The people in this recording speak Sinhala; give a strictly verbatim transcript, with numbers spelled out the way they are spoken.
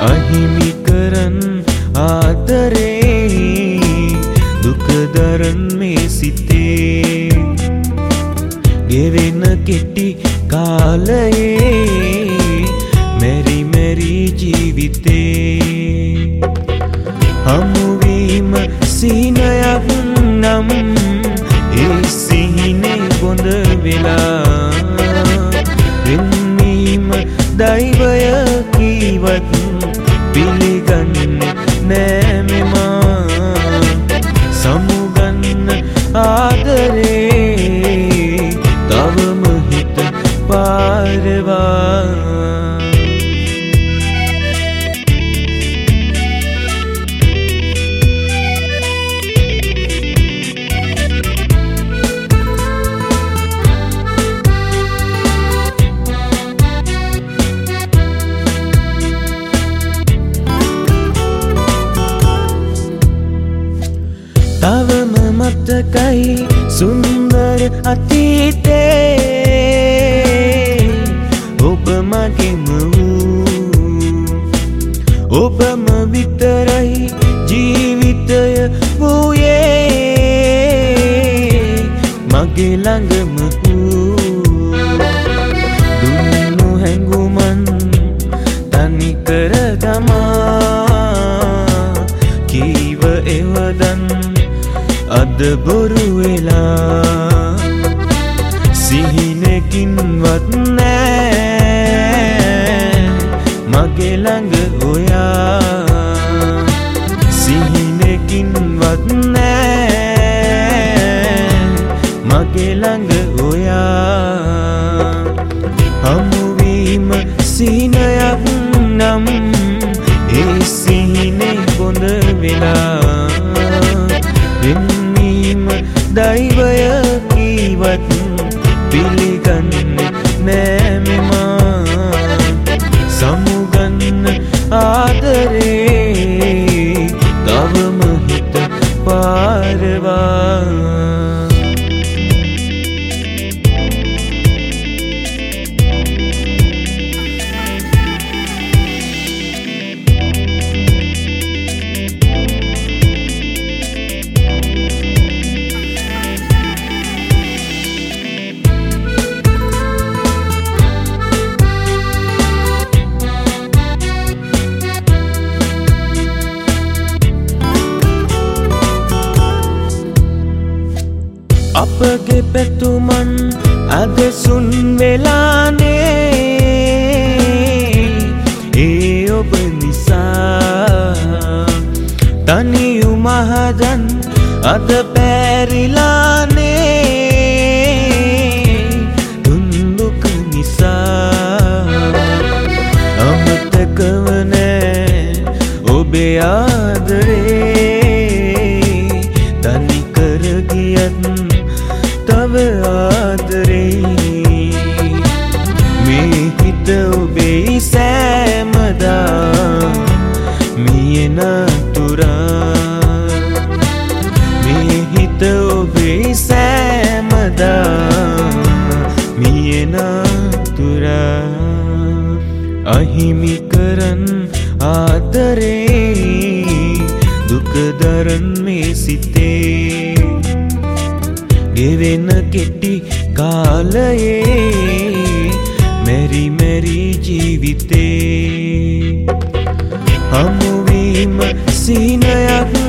අහිමි කරන් ආදරේ දුක දරන් මේ සිතේ ගෙවෙන කෙටි කාලයේ මෙරි මෙරි ජීවිතේ හමුවීම සීනයක් නම් ඒ සිහිනේ බොඳ වෙලා වෙන්නීම දෛවය කීවත් පිළිගන්නේ නෑ මෙමා සමුගන්න ආදරේ තවම හිත පාරවා තවම මතකයි සුන්දර අතීතේ ඔබ මගේම වූ ඔබම විතරයි ජීවිතය වූයේ මගේ ළඟම වූ දුන්නු හැඟුමන් තනි කර දමා කීව එවදන් අද බොරු වෙලා සිහිනකින්වත් නෑ මගේ ළඟ ඔයා සිහිනකින්වත් නෑ මගේ ළඟ ඔයා හමුවීම සිහිනයක් නම් ඒ සිහිනේ බොඳ වෙලා වෙන්නීම දෛවය කීවත් පිළිගන්නේ නෑ මෙමා සමුගන්න ආදරේ තවම හිත පාරවා අපගේ පැතුමන් අදසුන් වෙලානේ ඒ ඔබ නිසා තනියු මහදන් අද පැරිලානේ දුන්දුක නිසා අමතකවනෑ ඔබේ ආදරේ තනි කර ගියත් තව ආදරේ මේ හිත ඔබේ සෑමදා මියෙන තුරා මේ හිත ඔබේ සෑමදා මියෙන තුරා අහිමි කරන් ආදරේ දුක දරන් මේ සිතේ ගෙවෙන කෙටි කාලයේ මෙරි මෙරි ජීවිතේ හමුවීම සීනයක්